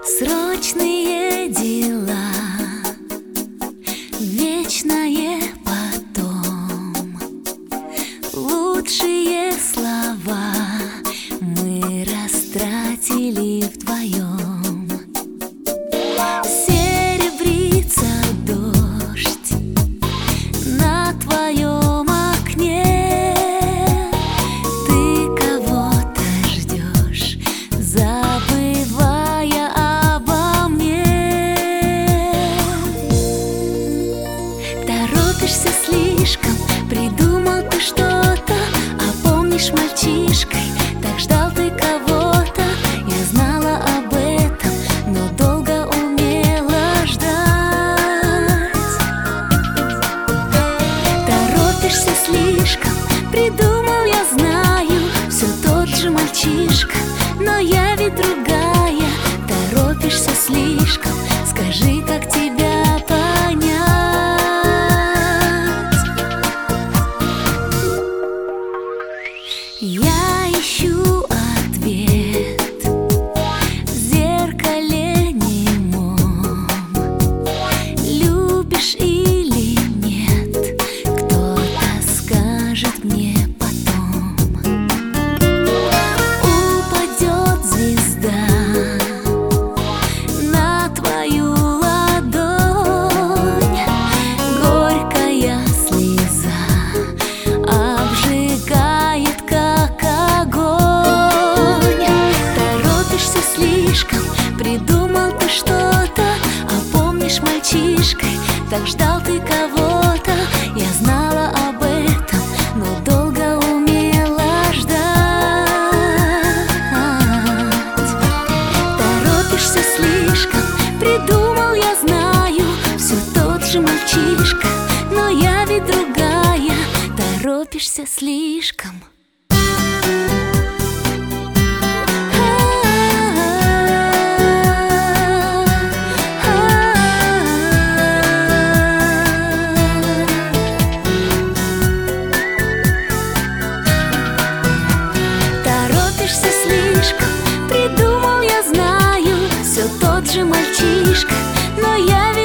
Срочные дела, вечное потом, лучшие слова мы растратили вдвоем. Серебрится дождь на твоем окне, ты кого-то ждешь, забывая обо мне. Торопишься слишком, придумал ты что-то, а помнишь, мальчишкой так ждал ты кого-то. Я знала об этом, но долго умела ждать. Торопишься слишком, придумал, я знаю, все тот же мальчишка, но я ведь другая. Торопишься слишком, скажи, как тебя понять. Я ищу ответ в зеркале немом. Любишь или нет, кто-то скажет мне потом. Упадет звезда на твою ладонь, горькая слеза обжигает, как огонь. Торопишься слишком, придумал ты что-то, а помнишь, мальчишкой так ждал ты кого-то. Я знала об этом, но долго умела ждать. Торопишься слишком, придумал, я знаю, все тот же мальчишка, но я ведь другая. Торопишься слишком. Торопишься слишком, придумал, я знаю, все тот же мальчишка, но я